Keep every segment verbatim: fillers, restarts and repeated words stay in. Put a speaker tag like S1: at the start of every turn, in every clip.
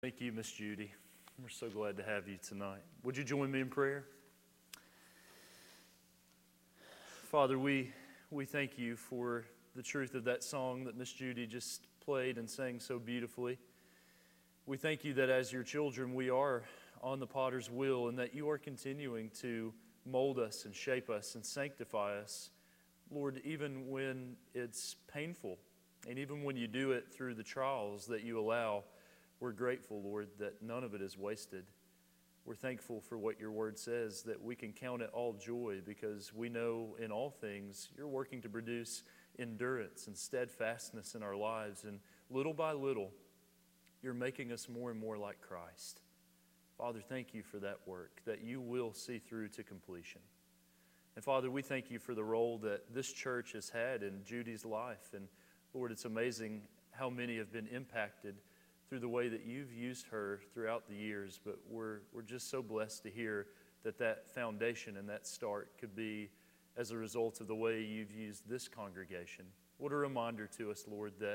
S1: Thank you, Miss Judy. We're so glad to have you tonight. Would you join me in prayer? Father, we we thank you for the truth of that song that Miss Judy just played and sang so beautifully. We thank you that as your children, we are on the potter's wheel and that you are continuing to mold us and shape us and sanctify us. Lord, even when it's painful and even when you do it through the trials that you allow, we're grateful, Lord, that none of it is wasted. We're thankful for what your word says, that we can count it all joy because we know in all things you're working to produce endurance and steadfastness in our lives. And little by little, you're making us more and more like Christ. Father, thank you for that work, that you will see through to completion. And Father, we thank you for the role that this church has had in Judy's life. And Lord, it's amazing how many have been impacted through the way that you've used her throughout the years, but we're we're just so blessed to hear that that foundation and that start could be as a result of the way you've used this congregation. What a reminder to us, Lord, that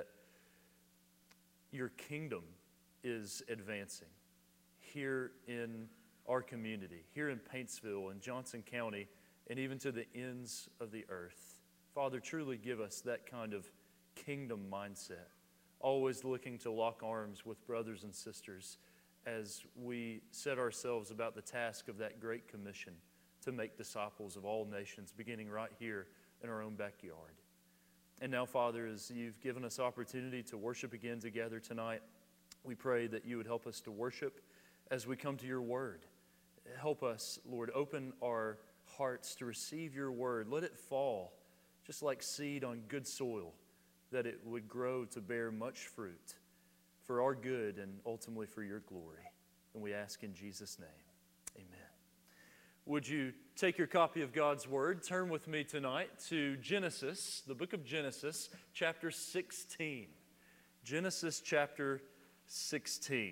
S1: your kingdom is advancing here in our community, here in Paintsville and Johnson County, and even to the ends of the earth. Father, truly give us that kind of kingdom mindset, always looking to lock arms with brothers and sisters as we set ourselves about the task of that great commission to make disciples of all nations, beginning right here in our own backyard. And now, Father, as you've given us opportunity to worship again together tonight, we pray that you would help us to worship as we come to your word. Help us, Lord, open our hearts to receive your word. Let it fall just like seed on good soil, that it would grow to bear much fruit for our good and ultimately for your glory. And we ask in Jesus' name, amen. Would you take your copy of God's Word, turn with me tonight to Genesis, the book of Genesis, chapter sixteen. Genesis chapter sixteen.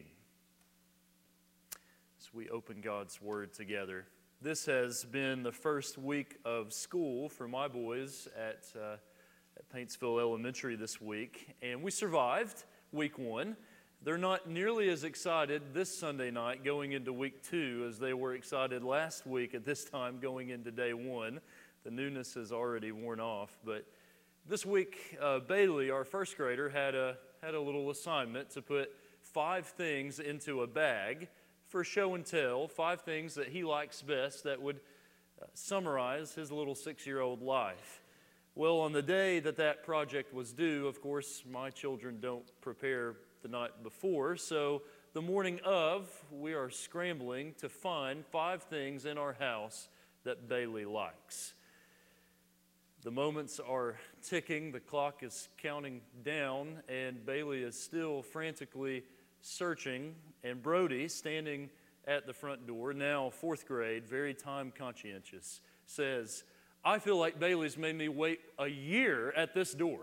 S1: As we open God's Word together. This has been the first week of school for my boys at uh, at Paintsville Elementary this week, and we survived week one. They're not nearly as excited this Sunday night going into week two as they were excited last week at this time going into day one. The newness has already worn off, but this week uh, Bailey, our first grader, had a had a little assignment to put five things into a bag for show and tell, five things that he likes best that would uh, summarize his little six-year-old life. Well, on the day that that project was due, of course, my children don't prepare the night before, so the morning of, we are scrambling to find five things in our house that Bailey likes. The moments are ticking, the clock is counting down, and Bailey is still frantically searching, and Brody, standing at the front door, now fourth grade, very time conscientious, says, I feel like Bailey's made me wait a year at this door.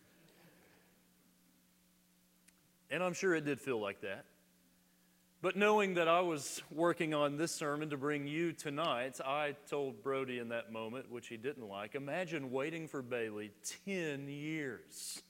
S1: And I'm sure it did feel like that. But knowing that I was working on this sermon to bring you tonight, I told Brody in that moment, which he didn't like, imagine waiting for Bailey ten years.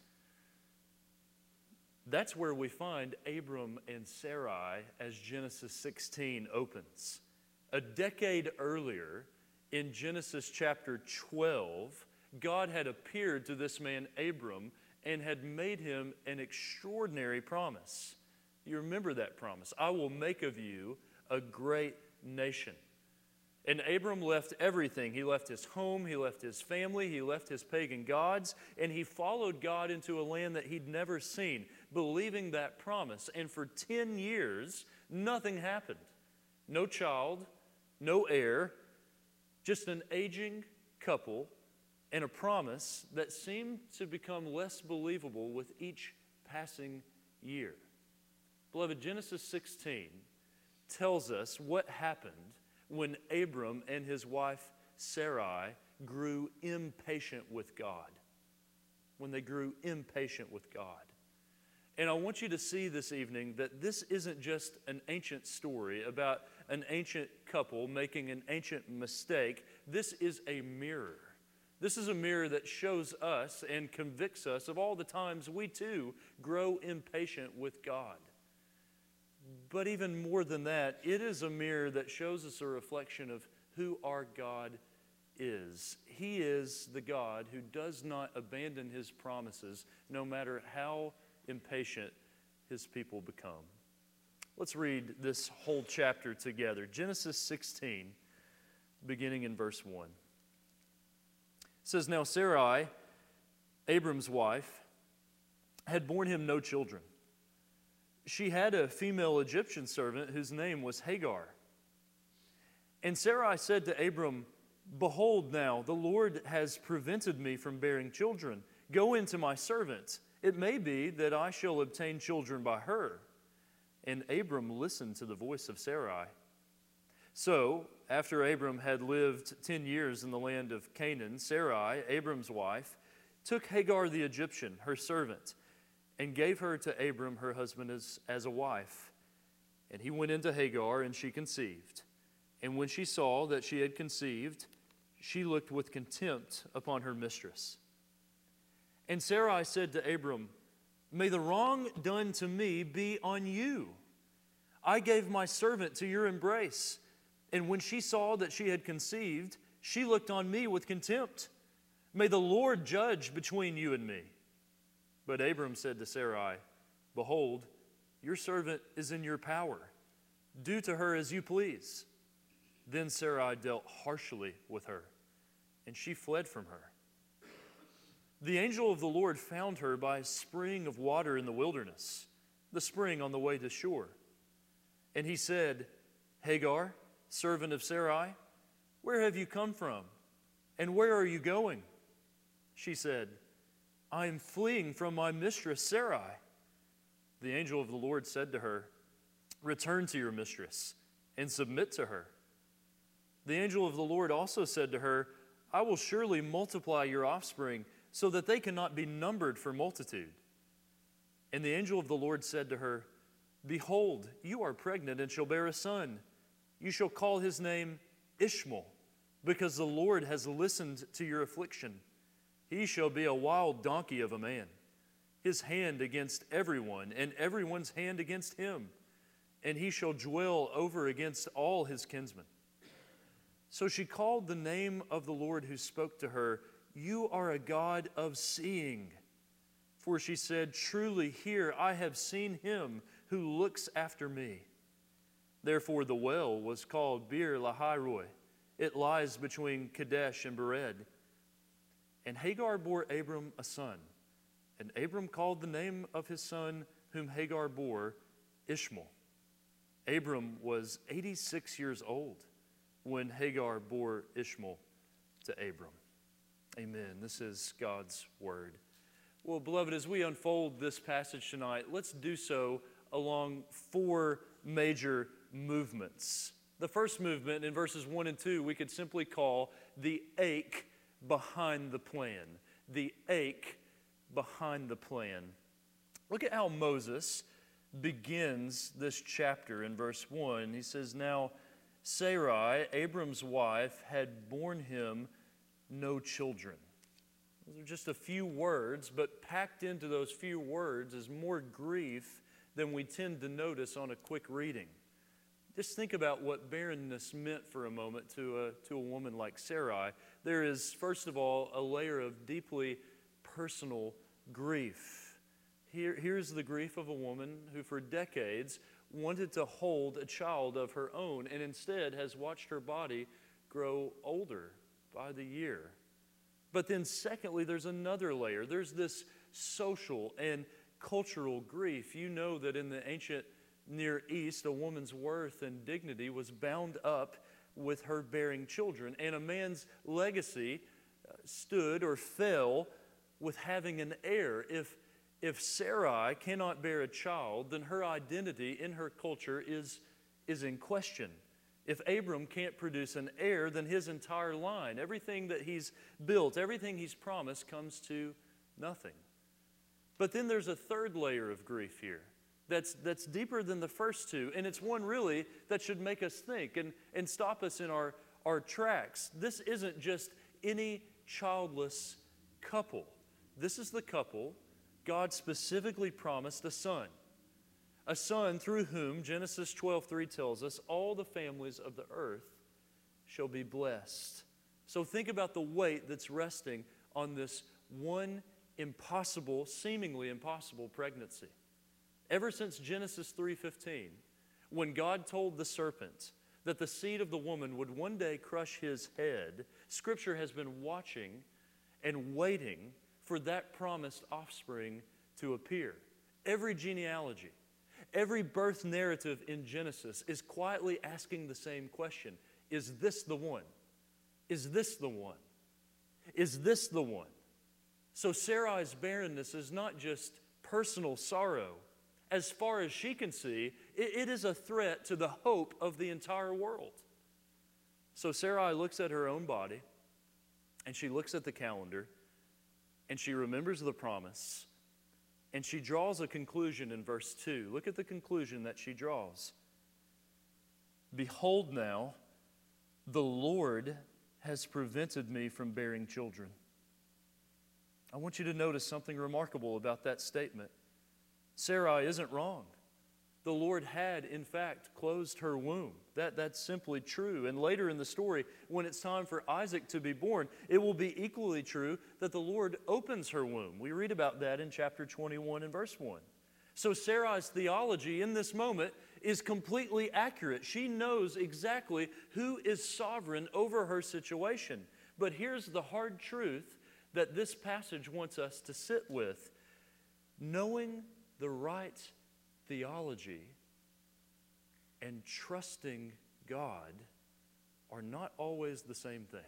S1: That's where we find Abram and Sarai as Genesis sixteen opens. A decade earlier, in Genesis chapter twelve, God had appeared to this man Abram and had made him an extraordinary promise. You remember that promise. I will make of you a great nation. And Abram left everything. He left his home, he left his family, he left his pagan gods, and he followed God into a land that he'd never seen, believing that promise. And for ten years, nothing happened. No child, no heir, just an aging couple and a promise that seemed to become less believable with each passing year. Beloved, Genesis sixteen tells us what happened when Abram and his wife Sarai grew impatient with God. When they grew impatient with God. And I want you to see this evening that this isn't just an ancient story about an ancient couple making an ancient mistake. This is a mirror. This is a mirror that shows us and convicts us of all the times we too grow impatient with God. But even more than that, it is a mirror that shows us a reflection of who our God is. He is the God who does not abandon His promises, no matter how impatient His people become. Let's read this whole chapter together. Genesis sixteen, beginning in verse one. It says, "Now Sarai, Abram's wife, had borne him no children. She had a female Egyptian servant whose name was Hagar. And Sarai said to Abram, 'Behold now, the Lord has prevented me from bearing children. Go into my servant. It may be that I shall obtain children by her.' And Abram listened to the voice of Sarai. So, after Abram had lived ten years in the land of Canaan, Sarai, Abram's wife, took Hagar the Egyptian, her servant, and gave her to Abram, her husband, as, as a wife. And he went into Hagar, and she conceived. And when she saw that she had conceived, she looked with contempt upon her mistress. And Sarai said to Abram, 'May the wrong done to me be on you. I gave my servant to your embrace, and when she saw that she had conceived, she looked on me with contempt. May the Lord judge between you and me.' But Abram said to Sarai, 'Behold, your servant is in your power. Do to her as you please.' Then Sarai dealt harshly with her, and she fled from her. The angel of the Lord found her by a spring of water in the wilderness, the spring on the way to shore. And he said, 'Hagar, servant of Sarai, where have you come from, and where are you going?' She said, 'I am fleeing from my mistress Sarai.' The angel of the Lord said to her, 'Return to your mistress and submit to her.' The angel of the Lord also said to her, 'I will surely multiply your offspring so that they cannot be numbered for multitude.' And the angel of the Lord said to her, 'Behold, you are pregnant and shall bear a son. You shall call his name Ishmael, because the Lord has listened to your affliction. He shall be a wild donkey of a man, his hand against everyone, and everyone's hand against him, and he shall dwell over against all his kinsmen.' So she called the name of the Lord who spoke to her, 'You are a God of seeing.' For she said, 'Truly here I have seen him who looks after me.' Therefore the well was called Bir Lahai-roi. It lies between Kadesh and Bered. And Hagar bore Abram a son, and Abram called the name of his son whom Hagar bore Ishmael. Abram was eighty-six years old when Hagar bore Ishmael to Abram." Amen. This is God's word. Well, beloved, as we unfold this passage tonight, let's do so along four major movements. The first movement in verses one and two we could simply call the ache behind the plan. The ache behind the plan. Look at how Moses begins this chapter in verse one. He says, "Now Sarai, Abram's wife, had borne him no children." Those are just a few words, but packed into those few words is more grief than we tend to notice on a quick reading. Just think about what barrenness meant for a moment to a, to a woman like Sarai. There is, first of all, a layer of deeply personal grief. Here, here's the grief of a woman who for decades wanted to hold a child of her own and instead has watched her body grow older by the year. But then secondly, there's another layer. There's this social and cultural grief. You know that in the ancient Near East, a woman's worth and dignity was bound up with her bearing children, and a man's legacy stood or fell with having an heir. If, if Sarai cannot bear a child, then her identity in her culture is, is in question. If Abram can't produce an heir, then his entire line, everything that he's built, everything he's promised comes to nothing. But then there's a third layer of grief here that's, that's deeper than the first two, and it's one really that should make us think and, and stop us in our, our tracks. This isn't just any childless couple. This is the couple God specifically promised a son. a son through whom, Genesis twelve three tells us, all the families of the earth shall be blessed. So think about the weight that's resting on this one impossible, seemingly impossible pregnancy. Ever since Genesis three fifteen, when God told the serpent that the seed of the woman would one day crush his head, Scripture has been watching and waiting for that promised offspring to appear. Every genealogy, every birth narrative in Genesis is quietly asking the same question. Is this the one? Is this the one? Is this the one? So Sarai's barrenness is not just personal sorrow. As far as she can see, it, it is a threat to the hope of the entire world. So Sarai looks at her own body, and she looks at the calendar, and she remembers the promise, and she draws a conclusion in verse two. Look at the conclusion that she draws. Behold now, the Lord has prevented me from bearing children. I want you to notice something remarkable about that statement. Sarai isn't wrong. The Lord had, in fact, closed her womb. That, that's simply true. And later in the story, when it's time for Isaac to be born, it will be equally true that the Lord opens her womb. We read about that in chapter twenty-one and verse one. So Sarai's theology in this moment is completely accurate. She knows exactly who is sovereign over her situation. But here's the hard truth that this passage wants us to sit with. Knowing the right theology and trusting God are not always the same thing.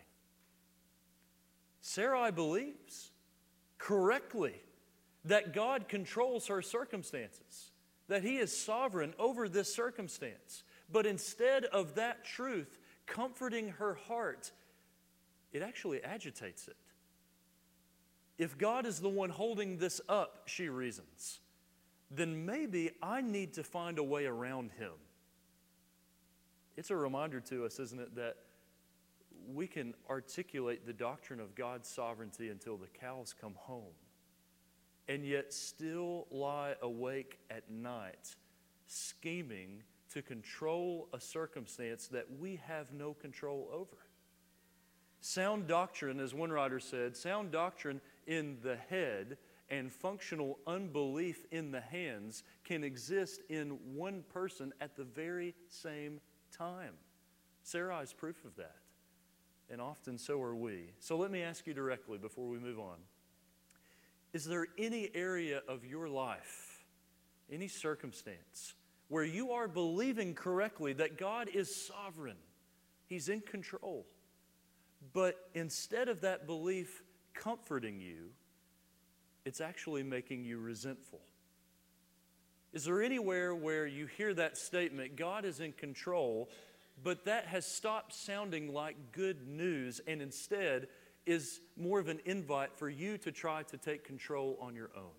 S1: Sarai believes correctly that God controls her circumstances, that He is sovereign over this circumstance. But instead of that truth comforting her heart, it actually agitates it. If God is the one holding this up, she reasons, then maybe I need to find a way around Him. It's a reminder to us, isn't it, that we can articulate the doctrine of God's sovereignty until the cows come home, and yet still lie awake at night scheming to control a circumstance that we have no control over. Sound doctrine, as one writer said, sound doctrine in the head and functional unbelief in the hands can exist in one person at the very same time. Sarai is proof of that, and often so are we. So let me ask you directly before we move on. Is there any area of your life, any circumstance, where you are believing correctly that God is sovereign, He's in control, but instead of that belief comforting you, it's actually making you resentful? Is there anywhere where you hear that statement, God is in control, but that has stopped sounding like good news and instead is more of an invite for you to try to take control on your own?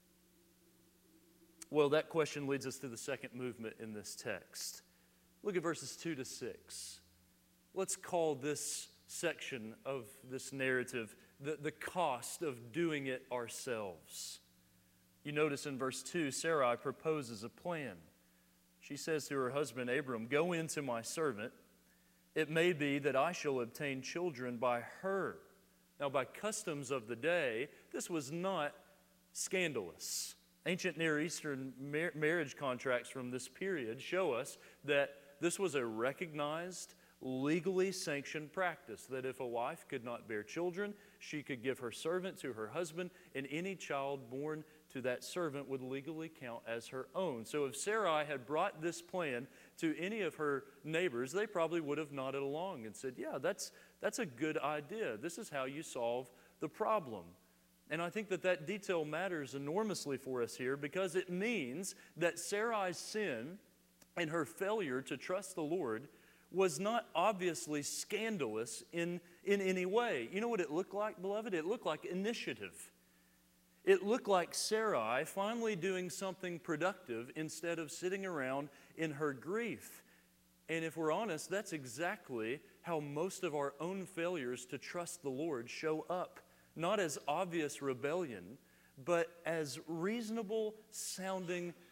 S1: Well, that question leads us to the second movement in this text. Look at verses two to six. Let's call this section of this narrative the, the cost of doing it ourselves. You notice in verse two, Sarai proposes a plan. She says to her husband Abram, "Go in to my servant. It may be that I shall obtain children by her." Now, by customs of the day, this was not scandalous. Ancient Near Eastern mar- marriage contracts from this period show us that this was a recognized, legally sanctioned practice, that if a wife could not bear children, she could give her servant to her husband, and any child born to that servant would legally count as her own. So if Sarai had brought this plan to any of her neighbors, they probably would have nodded along and said, yeah, that's, that's a good idea. This is how you solve the problem. And I think that that detail matters enormously for us here, because it means that Sarai's sin and her failure to trust the Lord was not obviously scandalous in, in any way. You know what it looked like, beloved? It looked like initiative. It looked like Sarai finally doing something productive instead of sitting around in her grief. And if we're honest, that's exactly how most of our own failures to trust the Lord show up. Not as obvious rebellion, but as reasonable sounding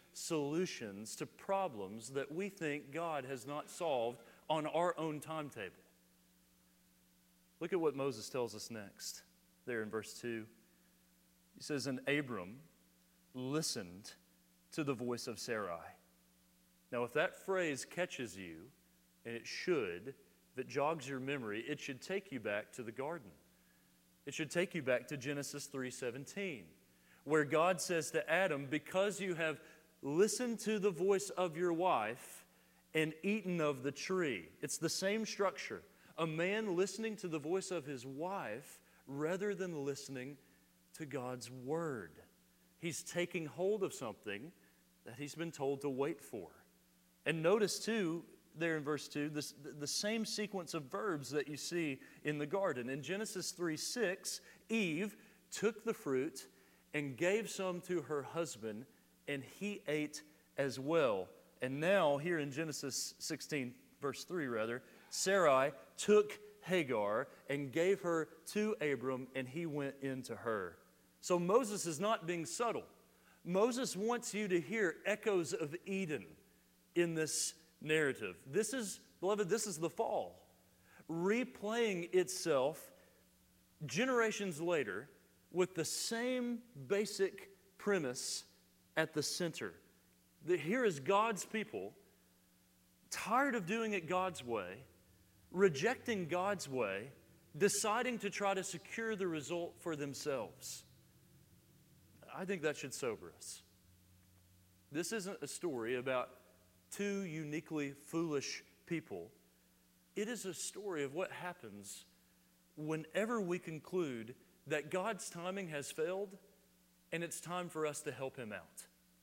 S1: solutions to problems that we think God has not solved on our own timetable. Look at what Moses tells us next, there in verse two. He says, "And Abram listened to the voice of Sarai." Now, if that phrase catches you, and it should, if it jogs your memory, it should take you back to the garden. It should take you back to Genesis three seventeen, where God says to Adam, "Because you have listened to the voice of your wife and eaten of the tree." It's the same structure. A man listening to the voice of his wife rather than listening to God's word. He's taking hold of something that he's been told to wait for. And notice too, there in verse two, this, the same sequence of verbs that you see in the garden. In Genesis three six, Eve took the fruit and gave some to her husband, and he ate as well. And now, here in Genesis sixteen, verse three rather, Sarai took Hagar and gave her to Abram, and he went into her. So Moses is not being subtle. Moses wants you to hear echoes of Eden in this narrative. This is, beloved, this is the fall, replaying itself generations later with the same basic premise at the center. That here is God's people, tired of doing it God's way, rejecting God's way, deciding to try to secure the result for themselves. I think that should sober us. This isn't a story about two uniquely foolish people. It is a story of what happens whenever we conclude that God's timing has failed and it's time for us to help Him out.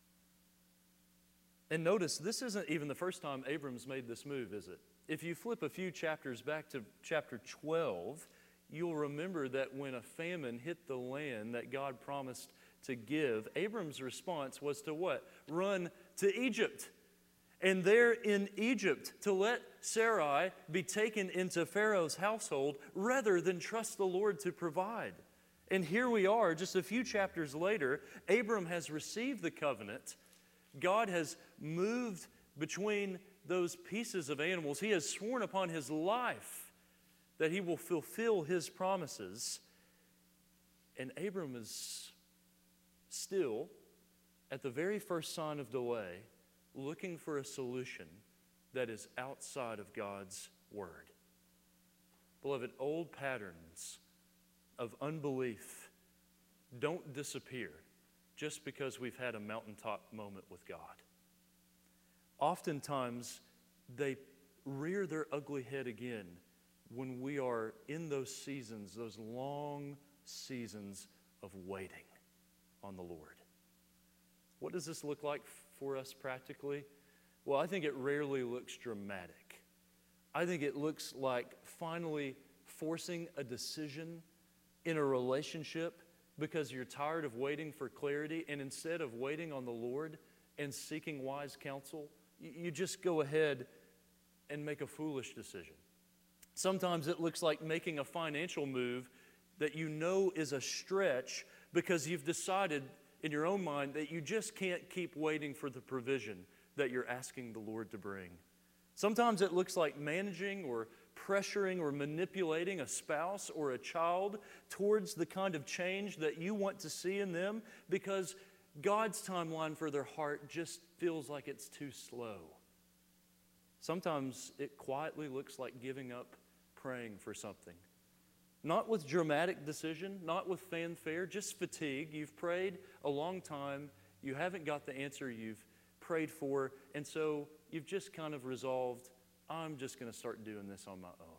S1: And notice, this isn't even the first time Abram's made this move, is it? If you flip a few chapters back to chapter twelve, you'll remember that when a famine hit the land that God promised to give, Abram's response was to what? Run to Egypt. And there in Egypt, to let Sarai be taken into Pharaoh's household rather than trust the Lord to provide. And here we are, just a few chapters later, Abram has received the covenant. God has moved between those pieces of animals. He has sworn upon his life that he will fulfill his promises. And Abram is still, at the very first sign of delay, looking for a solution that is outside of God's word. Beloved, old patterns of unbelief don't disappear just because we've had a mountaintop moment with God. Oftentimes, they rear their ugly head again when we are in those seasons, those long seasons of waiting on the Lord. What does this look like for us practically? Well, I think it rarely looks dramatic. I think it looks like finally forcing a decision in a relationship because you're tired of waiting for clarity, and instead of waiting on the Lord and seeking wise counsel, you just go ahead and make a foolish decision. Sometimes it looks like making a financial move that you know is a stretch because you've decided in your own mind that you just can't keep waiting for the provision that you're asking the Lord to bring. Sometimes it looks like managing or pressuring or manipulating a spouse or a child towards the kind of change that you want to see in them because God's timeline for their heart just feels like it's too slow. Sometimes it quietly looks like giving up praying for something. Not with dramatic decision, not with fanfare, just fatigue. You've prayed a long time, you haven't got the answer you've prayed for, and so you've just kind of resolved, I'm just going to start doing this on my own.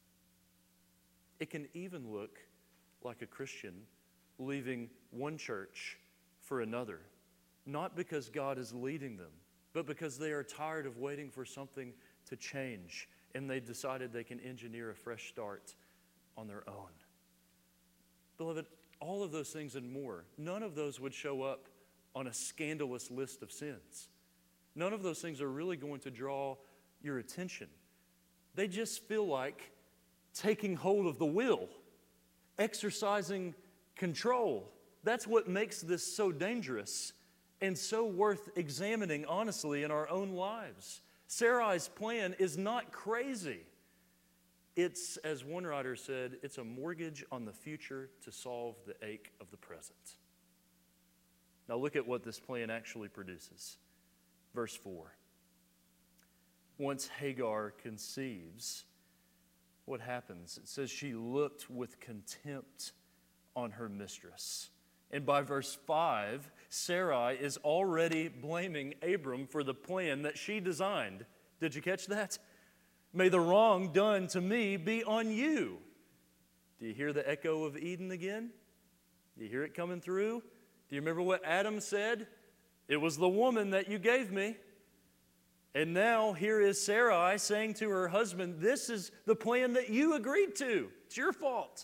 S1: It can even look like a Christian leaving one church for another, not because God is leading them, but because they are tired of waiting for something to change, and they've decided they can engineer a fresh start on their own. Beloved, all of those things and more, none of those would show up on a scandalous list of sins. None of those things are really going to draw your attention. They just feel like taking hold of the will, exercising control. That's what makes this so dangerous and so worth examining honestly in our own lives. Sarai's plan is not crazy. It's, as one writer said, it's a mortgage on the future to solve the ache of the present. Now look at what this plan actually produces. Verse four. Once Hagar conceives, what happens? It says she looked with contempt on her mistress. And by verse five, Sarai is already blaming Abram for the plan that she designed. Did you catch that? May the wrong done to me be on you. Do you hear the echo of Eden again? Do you hear it coming through? Do you remember what Adam said? It was the woman that you gave me. And now here is Sarai saying to her husband, this is the plan that you agreed to. It's your fault.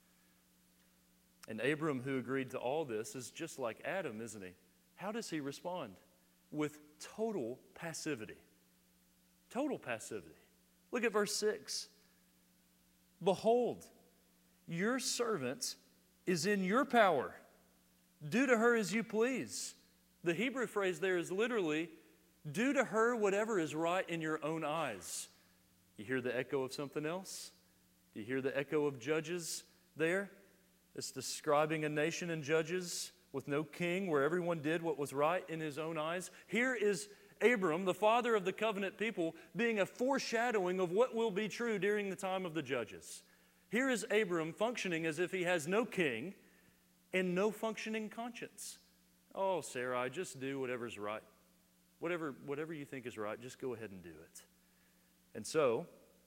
S1: And Abram, who agreed to all this, is just like Adam, isn't he? How does he respond? With total passivity. Total passivity. Look at verse six. Behold, your servant is in your power. Do to her as you please. The Hebrew phrase there is literally, do to her whatever is right in your own eyes. You hear the echo of something else? Do you hear the echo of Judges there? It's describing a nation in Judges with no king, where everyone did what was right in his own eyes. Here is Abram, the father of the covenant people, being a foreshadowing of what will be true during the time of the Judges. Here is Abram functioning as if he has no king and no functioning conscience. Oh, Sarai, just do whatever's right. Whatever, whatever you think is right, just go ahead and do it. And so,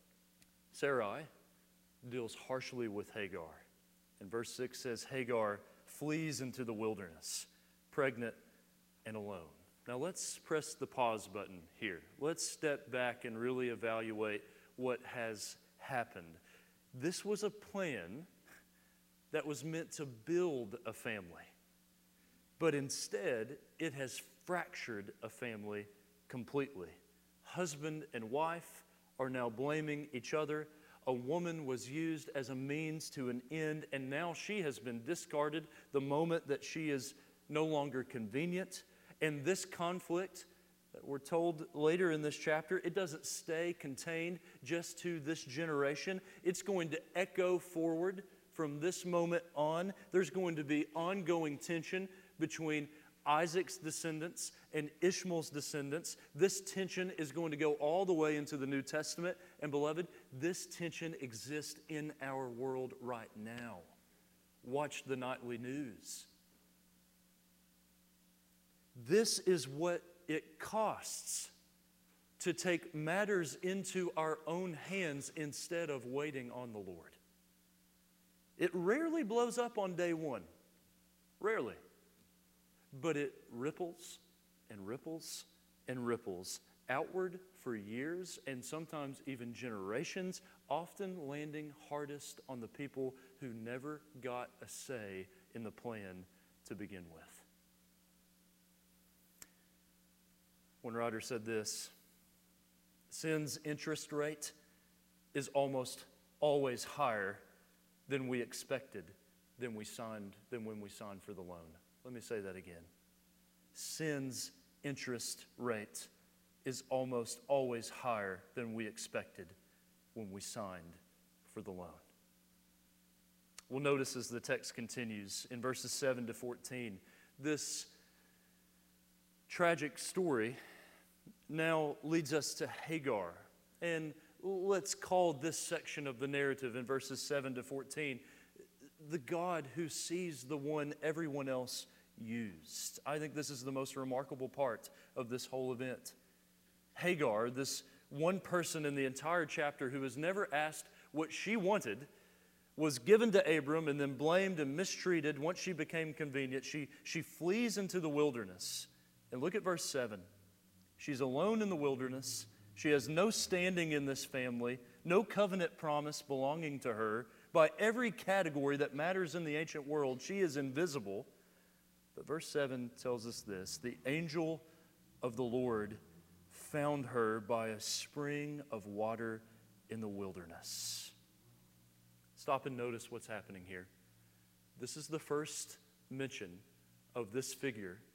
S1: Sarai deals harshly with Hagar. And verse six says, Hagar flees into the wilderness, pregnant and alone. Now let's press the pause button here. Let's step back and really evaluate what has happened. This was a plan that was meant to build a family. But instead, it has fractured a family completely. Husband and wife are now blaming each other. A woman was used as a means to an end, and now she has been discarded the moment that she is no longer convenient. And this conflict, we're told later in this chapter, it doesn't stay contained just to this generation. It's going to echo forward from this moment on. There's going to be ongoing tension between Isaac's descendants and Ishmael's descendants. This tension is going to go all the way into the New Testament. And beloved, this tension exists in our world right now. Watch the nightly news. This is what it costs to take matters into our own hands instead of waiting on the Lord. It rarely blows up on day one. Rarely. But it ripples and ripples and ripples outward for years and sometimes even generations, often landing hardest on the people who never got a say in the plan to begin with. One writer said this, sin's interest rate is almost always higher than we expected, than we signed, than when we signed for the loan. Let me say that again. Sin's interest rate is almost always higher than we expected when we signed for the loan. We'll notice as the text continues in verses seven to fourteen, this tragic story now leads us to Hagar. And let's call this section of the narrative in verses seven to fourteen, the God who sees the one everyone else used. I think this is the most remarkable part of this whole event. Hagar, this one person in the entire chapter who was never asked what she wanted, was given to Abram and then blamed and mistreated once she became convenient. She, she flees into the wilderness. And look at verse seven. She's alone in the wilderness. She has no standing in this family, no covenant promise belonging to her. By every category that matters in the ancient world, she is invisible. But verse seven tells us this: the angel of the Lord found her by a spring of water in the wilderness. Stop and notice what's happening here. This is the first mention of this figure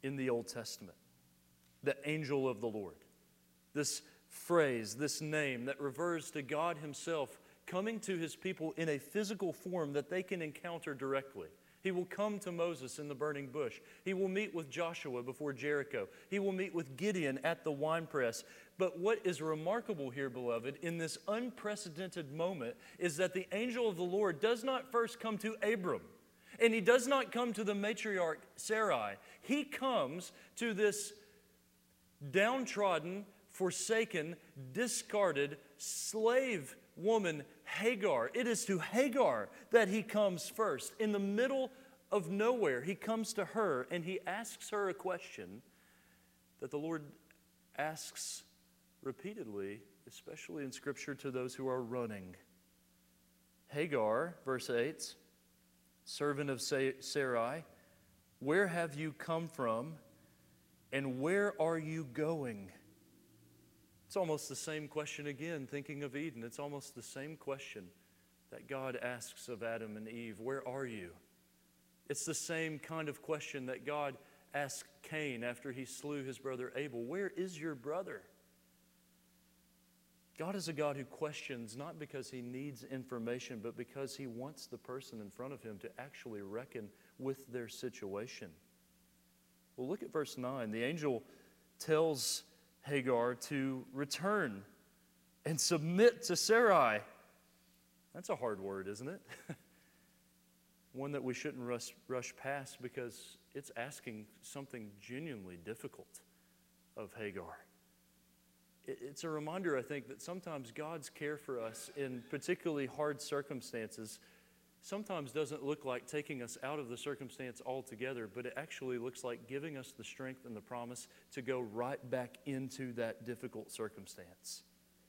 S1: in the Old Testament. The angel of the Lord. This phrase, this name that refers to God Himself coming to His people in a physical form that they can encounter directly. He will come to Moses in the burning bush. He will meet with Joshua before Jericho. He will meet with Gideon at the winepress. But what is remarkable here, beloved, in this unprecedented moment is that the angel of the Lord does not first come to Abram, and he does not come to the matriarch Sarai. He comes to this downtrodden, forsaken, discarded slave woman Hagar. It is to Hagar that he comes first. In the middle of nowhere, he comes to her and he asks her a question that the Lord asks repeatedly, especially in Scripture, to those who are running. Hagar, verse eight, servant of Sarai, where have you come from and where are you going? It's almost the same question again, thinking of Eden. It's almost the same question that God asks of Adam and Eve. Where are you? It's the same kind of question that God asked Cain after he slew his brother Abel. Where is your brother? God is a God who questions not because He needs information, but because He wants the person in front of Him to actually reckon with their situation. Well, look at verse nine. The angel tells Hagar to return and submit to Sarai. That's a hard word, isn't it? One that we shouldn't rush, rush past because it's asking something genuinely difficult of Hagar. It, it's a reminder, I think, that sometimes God's care for us in particularly hard circumstances sometimes doesn't look like taking us out of the circumstance altogether, but it actually looks like giving us the strength and the promise to go right back into that difficult circumstance.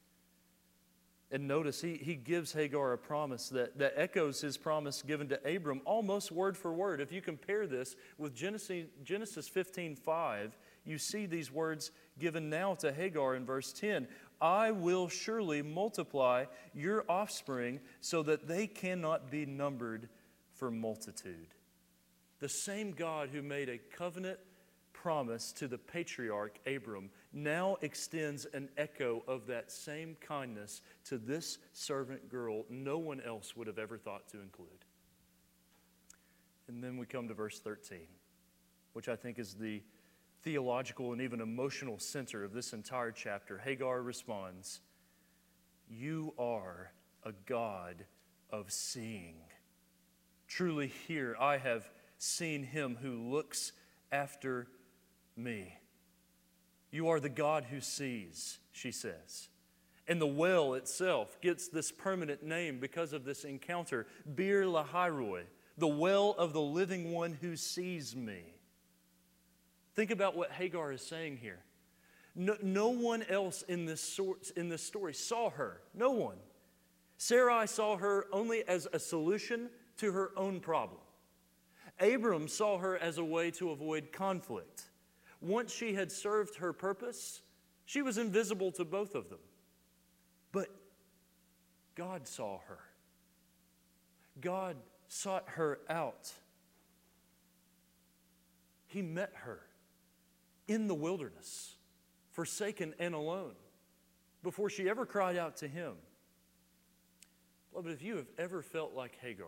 S1: And notice, he, he gives Hagar a promise that, that echoes his promise given to Abram almost word for word. If you compare this with Genesis, Genesis fifteen five, you see these words given now to Hagar in verse ten. I will surely multiply your offspring so that they cannot be numbered for multitude. The same God who made a covenant promise to the patriarch Abram now extends an echo of that same kindness to this servant girl no one else would have ever thought to include. And then we come to verse thirteen, which I think is the theological and even emotional center of this entire chapter. Hagar responds, you are a God of seeing. Truly here I have seen Him who looks after me. You are the God who sees, she says. And the well itself gets this permanent name because of this encounter, Bir Lahairoi, the well of the living one who sees me. Think about what Hagar is saying here. No, no one else in this, sort, in this story saw her. No one. Sarai saw her only as a solution to her own problem. Abram saw her as a way to avoid conflict. Once she had served her purpose, she was invisible to both of them. But God saw her. God sought her out. He met her in the wilderness, forsaken and alone, before she ever cried out to Him. Beloved, if you have ever felt like Hagar,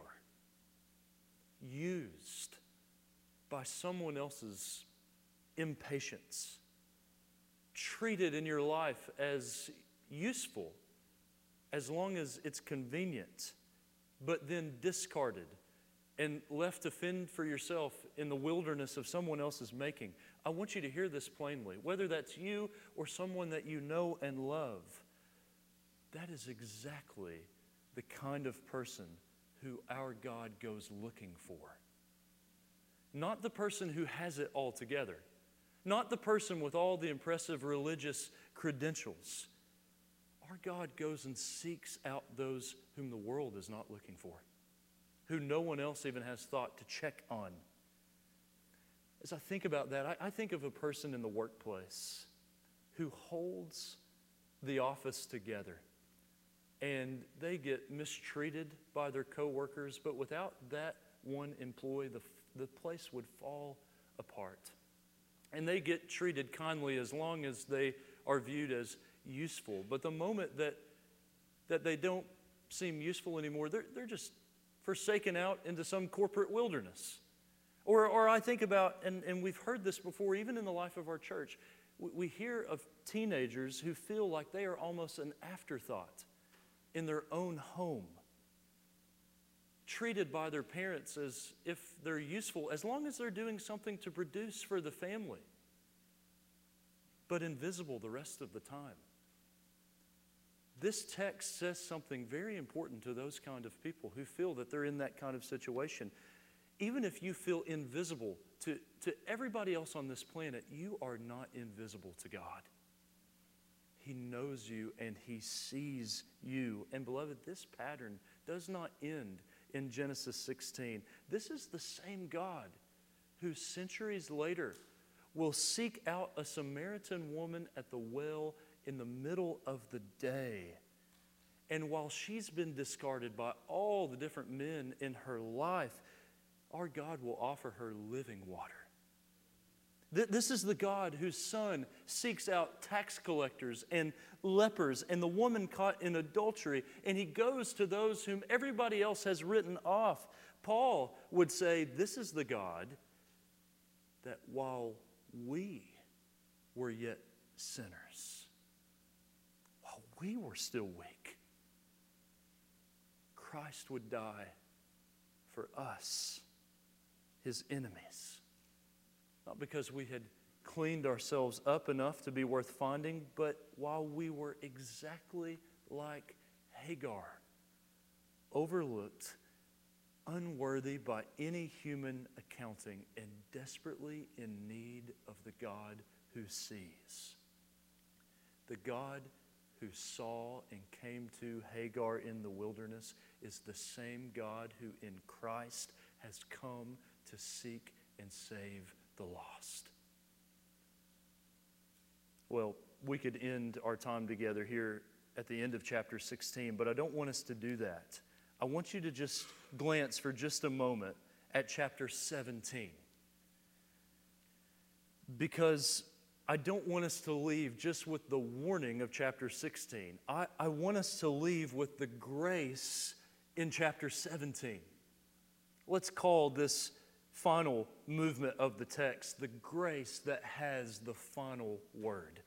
S1: used by someone else's impatience, treated in your life as useful as long as it's convenient, but then discarded and left to fend for yourself in the wilderness of someone else's making, I want you to hear this plainly. Whether that's you or someone that you know and love, that is exactly the kind of person who our God goes looking for. Not the person who has it all together. Not the person with all the impressive religious credentials. Our God goes and seeks out those whom the world is not looking for, who no one else even has thought to check on. As I think about that, I, I think of a person in the workplace who holds the office together, and they get mistreated by their coworkers, but without that one employee, the, the place would fall apart. and they get treated kindly as long as they are viewed as useful. But the moment that, that they don't seem useful anymore, they're, they're just forsaken out into some corporate wilderness. Or, or I think about, and, and we've heard this before, even in the life of our church, we, we hear of teenagers who feel like they are almost an afterthought in their own home, treated by their parents as if they're useful, as long as they're doing something to produce for the family, but invisible the rest of the time. This text says something very important to those kind of people who feel that they're in that kind of situation. Even if you feel invisible to, to everybody else on this planet, you are not invisible to God. He knows you and He sees you. And beloved, this pattern does not end in Genesis sixteen. This is the same God who centuries later will seek out a Samaritan woman at the well in the middle of the day. And while she's been discarded by all the different men in her life, our God will offer her living water. This is the God whose Son seeks out tax collectors and lepers and the woman caught in adultery, and He goes to those whom everybody else has written off. Paul would say, this is the God that while we were yet sinners, while we were still weak, Christ would die for us, His enemies. Not because we had cleaned ourselves up enough to be worth finding, but while we were exactly like Hagar, overlooked, unworthy by any human accounting, and desperately in need of the God who sees. The God who saw and came to Hagar in the wilderness is the same God who in Christ has come to seek and save the lost. Well, we could end our time together here at the end of chapter sixteen, but I don't want us to do that. I want you to just glance for just a moment at chapter seventeen, because I don't want us to leave just with the warning of chapter sixteen. I, I want us to leave with the grace in chapter seventeen. Let's call this final movement of the text the grace that has the final word.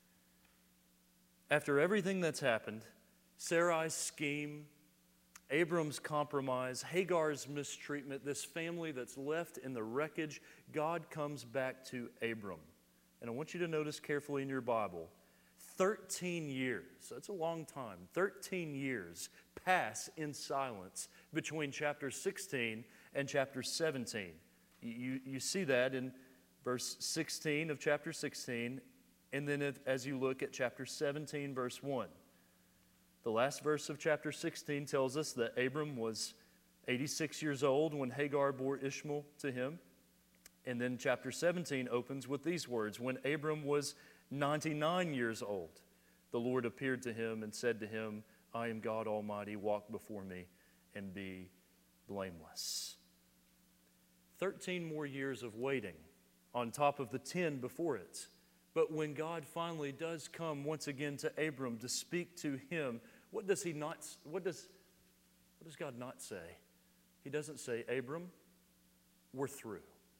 S1: After everything that's happened, Sarai's scheme, Abram's compromise, Hagar's mistreatment, this family that's left in the wreckage, God comes back to Abram. And I want you to notice carefully in your Bible, thirteen years, that's a long time, thirteen years pass in silence between chapter sixteen and chapter seventeen. You, you see that in verse sixteen of chapter sixteen, and then if, as you look at chapter seventeen, verse one. The last verse of chapter sixteen tells us that Abram was eighty-six years old when Hagar bore Ishmael to him. And then chapter seventeen opens with these words, when Abram was ninety-nine years old, the Lord appeared to him and said to him, I am God Almighty, walk before me and be blameless. thirteen more years of waiting on top of the ten before it. But when God finally does come once again to Abram to speak to him, what does he not, what does, what does God not say? He doesn't say, Abram, we're through.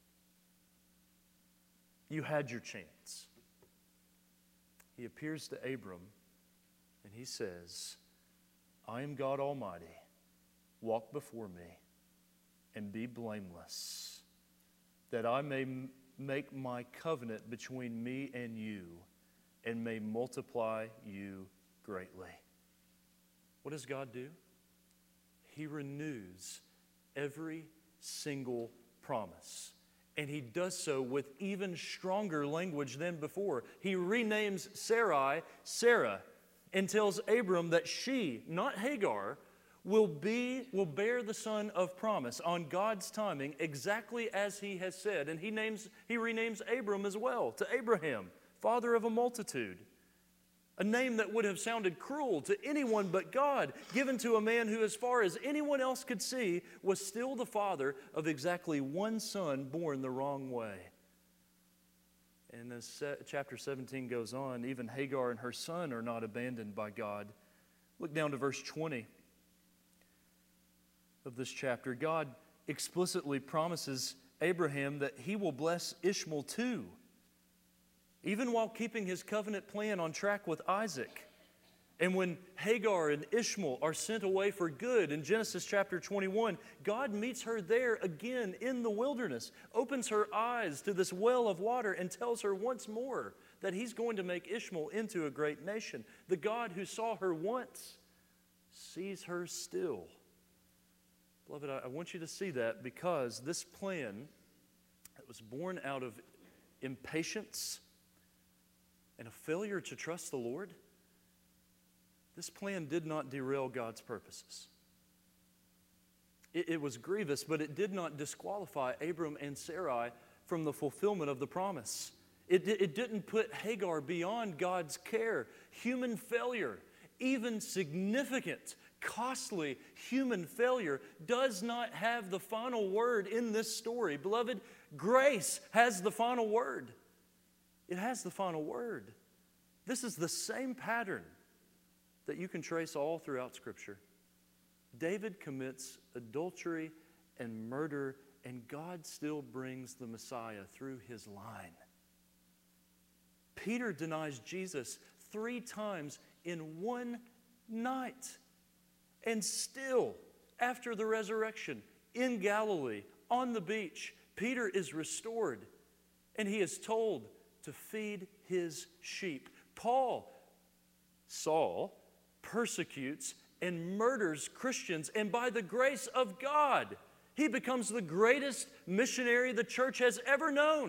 S1: You had your chance. He appears to Abram and he says, I am God Almighty. Walk before me and be blameless, that I may m- make my covenant between me and you and may multiply you greatly. What does God do? He renews every single promise. And He does so with even stronger language than before. He renames Sarai, Sarah, and tells Abram that she, not Hagar, will be, will bear the son of promise on God's timing, exactly as He has said. And He names, He renames Abram as well to Abraham, father of a multitude. A name that would have sounded cruel to anyone but God, given to a man who, as far as anyone else could see, was still the father of exactly one son born the wrong way. and as se- chapter seventeen goes on, even Hagar and her son are not abandoned by God. Look down to verse twenty of this chapter. God explicitly promises Abraham that he will bless Ishmael too, even while keeping his covenant plan on track with Isaac. And when Hagar and Ishmael are sent away for good in Genesis chapter twenty-one, God meets her there again in the wilderness, opens her eyes to this well of water, and tells her once more that He's going to make Ishmael into a great nation. The God who saw her once sees her still. Beloved, I want you to see that, because this plan that was born out of impatience and a failure to trust the Lord, this plan did not derail God's purposes. It, it was grievous, but it did not disqualify Abram and Sarai from the fulfillment of the promise. It, it didn't put Hagar beyond God's care. Human failure, even significant, costly human failure, does not have the final word in this story. Beloved, grace has the final word. It has the final word. This is the same pattern that you can trace all throughout Scripture. David commits adultery and murder, and God still brings the Messiah through his line. Peter denies Jesus three times in one night. And still, after the resurrection, in Galilee, on the beach, Peter is restored, and he is told to feed his sheep. Paul, Saul, persecutes and murders Christians, and by the grace of God, he becomes the greatest missionary the church has ever known.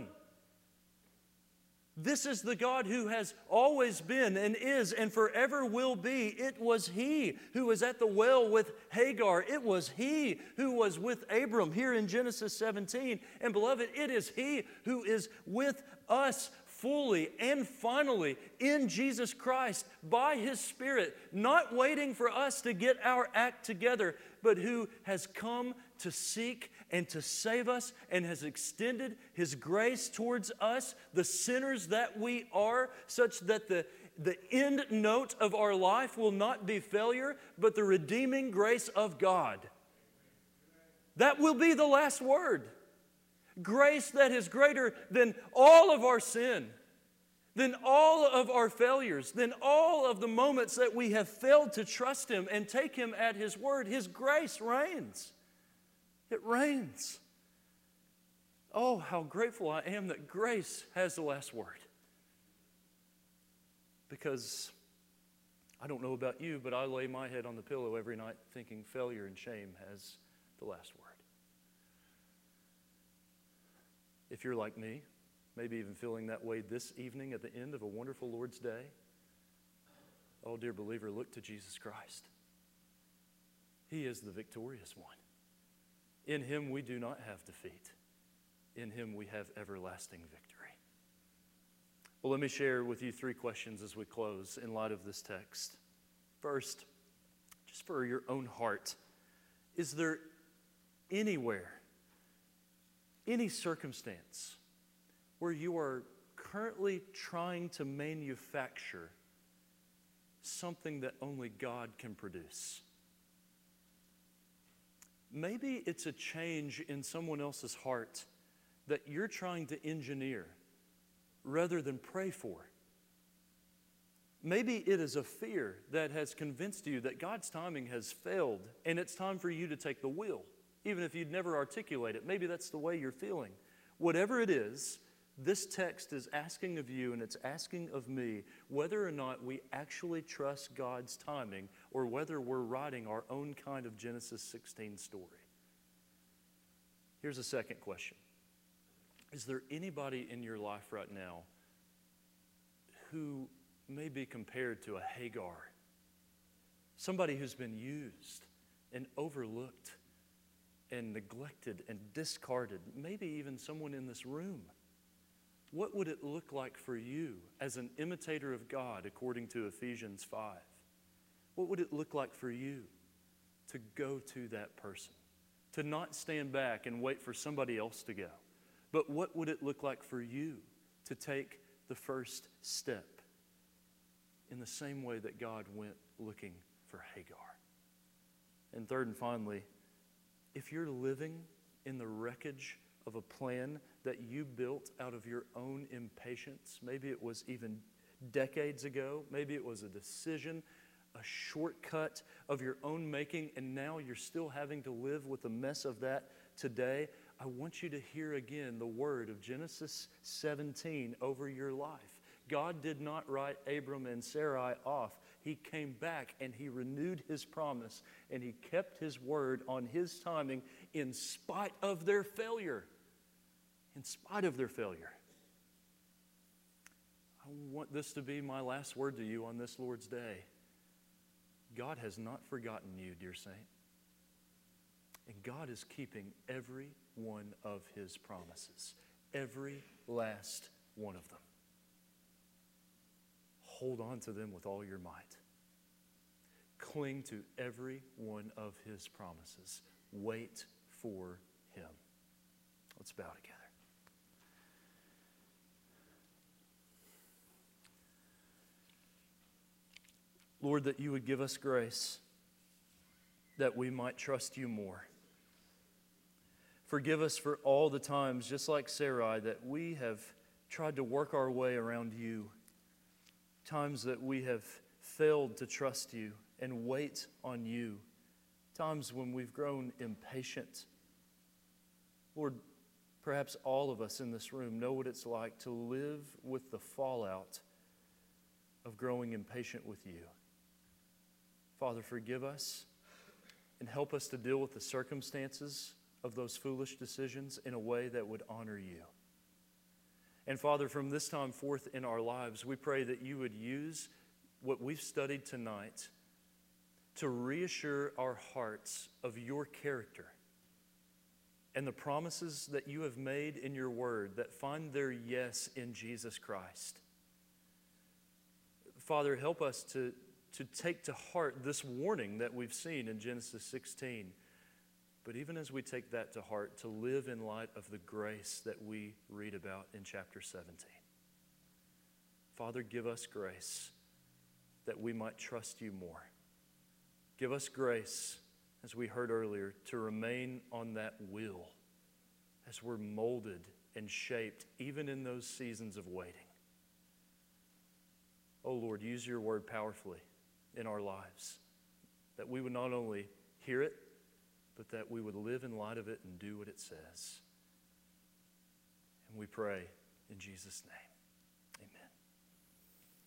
S1: This is the God who has always been and is and forever will be. It was He who was at the well with Hagar. It was He who was with Abram here in Genesis seventeen. And beloved, it is He who is with us fully and finally in Jesus Christ by His Spirit, not waiting for us to get our act together, but who has come to seek and to save us and has extended His grace towards us, the sinners that we are, such that the, the end note of our life will not be failure, but the redeeming grace of God. That will be the last word. Grace that is greater than all of our sin, than all of our failures, than all of the moments that we have failed to trust Him and take Him at His word. His grace reigns. It reigns. Oh, how grateful I am that grace has the last word. Because I don't know about you, but I lay my head on the pillow every night thinking failure and shame has the last word. If you're like me, maybe even feeling that way this evening at the end of a wonderful Lord's Day, oh, dear believer, look to Jesus Christ. He is the victorious one. In Him we do not have defeat. In Him we have everlasting victory. Well, let me share with you three questions as we close in light of this text. First, just for your own heart, is there anywhere, any circumstance where you are currently trying to manufacture something that only God can produce? Maybe it's a change in someone else's heart that you're trying to engineer rather than pray for. Maybe it is a fear that has convinced you that God's timing has failed and it's time for you to take the wheel, even if you'd never articulate it. Maybe that's the way you're feeling. Whatever it is, this text is asking of you and it's asking of me whether or not we actually trust God's timing or whether we're writing our own kind of Genesis sixteen story. Here's a second question. Is there anybody in your life right now who may be compared to a Hagar? Somebody who's been used and overlooked and neglected and discarded, maybe even someone in this room. What would it look like for you as an imitator of God, according to Ephesians five? What would it look like for you to go to that person? To not stand back and wait for somebody else to go. But what would it look like for you to take the first step in the same way that God went looking for Hagar. And third and finally, if you're living in the wreckage of a plan that you built out of your own impatience, maybe it was even decades ago, maybe it was a decision, a shortcut of your own making, and now you're still having to live with the mess of that today, I want you to hear again the word of Genesis seventeen over your life. God did not write Abram and Sarai off. He came back and He renewed His promise, and He kept His word on His timing in spite of their failure. In spite of their failure. I want this to be my last word to you on this Lord's Day. God has not forgotten you, dear saint. And God is keeping every one of His promises. Every last one of them. Hold on to them with all your might. Cling to every one of His promises. Wait for Him. Let's bow together. Lord, that You would give us grace that we might trust You more. Forgive us for all the times, just like Sarai, that we have tried to work our way around You. Times that we have failed to trust You and wait on You. Times when we've grown impatient. Lord, perhaps all of us in this room know what it's like to live with the fallout of growing impatient with You. Father, forgive us and help us to deal with the circumstances of those foolish decisions in a way that would honor You. And Father, from this time forth in our lives, we pray that You would use what we've studied tonight to reassure our hearts of Your character and the promises that You have made in Your word that find their yes in Jesus Christ. Father, help us to, to take to heart this warning that we've seen in Genesis sixteen. But even as we take that to heart, to live in light of the grace that we read about in chapter seventeen. Father, give us grace that we might trust You more. Give us grace, as we heard earlier, to remain on that wheel as we're molded and shaped, even in those seasons of waiting. Oh Lord, use Your word powerfully in our lives, that we would not only hear it, but that we would live in light of it and do what it says. And we pray in Jesus' name.